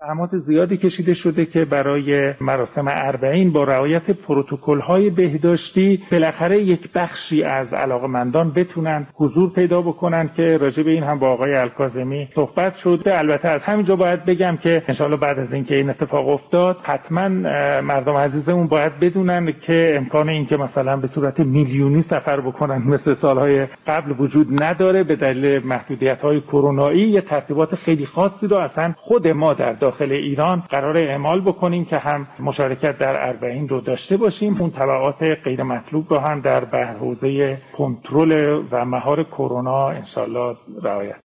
زحمات زیادی کشیده شده که برای مراسم 40 با رعایت پروتکل‌های بهداشتی بالاخره یک بخشی از علاقه‌مندان بتونن حضور پیدا بکنن که راجع به این هم با آقای الکاظمی صحبت شد. البته از همینجا باید بگم که انشالله بعد از اینکه این اتفاق افتاد حتما مردم عزیزمون باید بدونن که امکان این که مثلا به صورت میلیونی سفر بکنن مثل سالهای قبل وجود نداره. به دلیل محدودیت‌های کرونایی یه ترتیبات خیلی خاصی رو اصلا خود ما در داخل ایران قرار اعمال بکنیم که هم مشارکت در 40 رو داشته باشیم، اون تبعات غیر مطلوب رو هم در حوزه کنترل و مهار کرونا انشالله رعایت